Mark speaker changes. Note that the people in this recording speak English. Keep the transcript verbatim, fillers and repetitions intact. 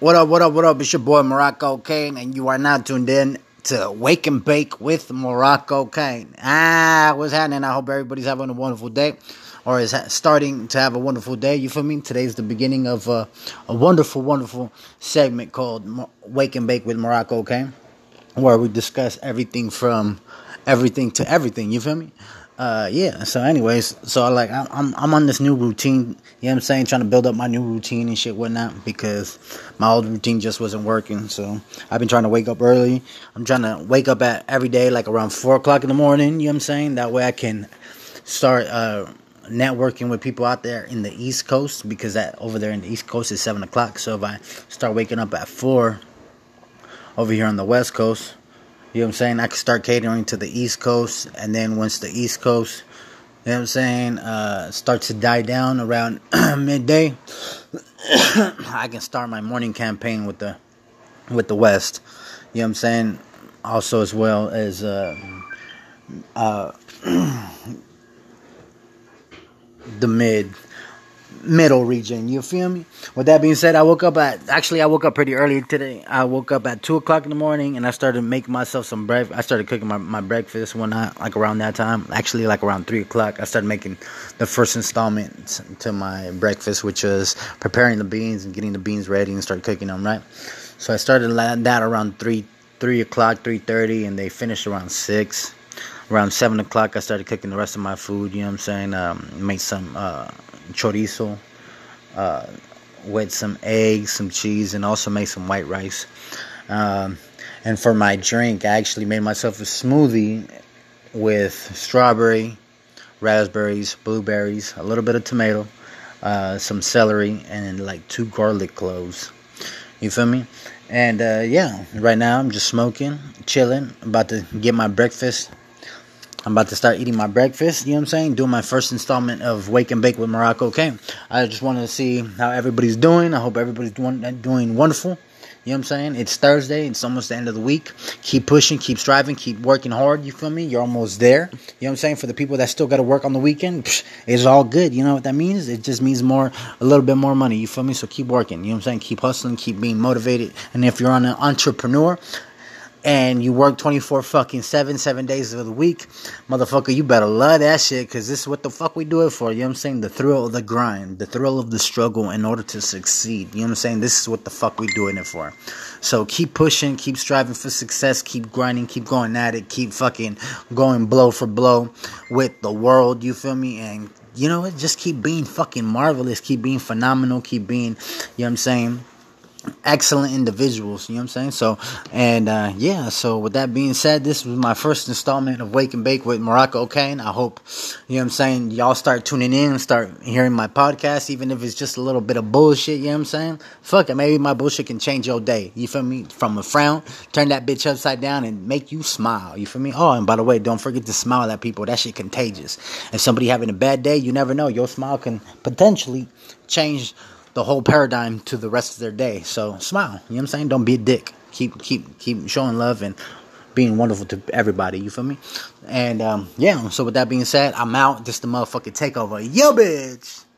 Speaker 1: What up, what up, what up? It's your boy Morocco Kane, and you are now tuned in to Wake and Bake with Morocco Kane. Ah, what's happening? I hope everybody's having a wonderful day, or is starting to have a wonderful day. You feel me? Today's the beginning of uh, a wonderful, wonderful segment called Wake and Bake with Morocco Kane, where we discuss everything from everything to everything. You feel me? Uh, yeah, so anyways, so like, I'm, I'm, I'm on this new routine, you know what I'm saying, trying to build up my new routine and shit, whatnot, because my old routine just wasn't working, so I've been trying to wake up early. I'm trying to wake up at every day, like around four o'clock in the morning, you know what I'm saying, that way I can start, uh, networking with people out there in the East Coast, because that over there in the East Coast is seven o'clock, so if I start waking up at four over here on the West Coast, you know what I'm saying, I can start catering to the East Coast, and then once the East Coast, you know what I'm saying, uh, starts to die down around midday, I can start my morning campaign with the with the West, you know what I'm saying, also as well as uh, uh, the mid, middle region, you feel me? With that being said, I woke up at, actually I woke up pretty early today. I woke up at two o'clock in the morning, and I started making myself some breakfast. I started cooking my, my breakfast one night, like around that time, actually like around three o'clock, I started making the first installment to my breakfast, which was preparing the beans and getting the beans ready and start cooking them, right? So I started that around three, three o'clock, three thirty, and they finished around six. Around seven o'clock, I started cooking the rest of my food, you know what I'm saying, um, made some, uh, chorizo, uh, with some eggs, some cheese, and also made some white rice. Um, and for my drink, I actually made myself a smoothie with strawberry, raspberries, blueberries, a little bit of tomato, uh, some celery, and like two garlic cloves. You feel me? And uh, yeah, right now I'm just smoking, chilling, about to get my breakfast. I'm about to start eating my breakfast, you know what I'm saying? Doing my first installment of Wake and Bake with Morocco Kane. I just wanted to see how everybody's doing. I hope everybody's doing, doing wonderful. You know what I'm saying? It's Thursday. It's almost the end of the week. Keep pushing, keep striving, keep working hard, you feel me? You're almost there. You know what I'm saying? For the people that still got to work on the weekend, psh, it's all good. You know what that means? It just means more, a little bit more money, you feel me? So keep working, you know what I'm saying? Keep hustling, keep being motivated. And if you're an entrepreneur and you work twenty-four fucking seven, seven days of the week, motherfucker, you better love that shit, because this is what the fuck we do it for, you know what I'm saying? The thrill of the grind, the thrill of the struggle in order to succeed, you know what I'm saying? This is what the fuck we doing it for. So keep pushing, keep striving for success, keep grinding, keep going at it, keep fucking going blow for blow with the world, you feel me? And you know what, just keep being fucking marvelous, keep being phenomenal, keep being, you know what I'm saying, excellent individuals, you know what I'm saying? So, and uh, yeah, so with that being said, this was my first installment of Wake and Bake with Morocco Kane. I hope, you know what I'm saying, y'all start tuning in and start hearing my podcast, even if it's just a little bit of bullshit, you know what I'm saying? Fuck it, maybe my bullshit can change your day, you feel me? From a frown, turn that bitch upside down and make you smile, you feel me? Oh, and by the way, don't forget to smile at people. That shit contagious. If somebody having a bad day, you never know. Your smile can potentially change the whole paradigm to the rest of their day. So smile, you know what I'm saying? Don't be a dick. Keep keep keep showing love and being wonderful to everybody, you feel me? And um yeah, so with that being said, I'm out. This the motherfucking takeover. Yo, bitch.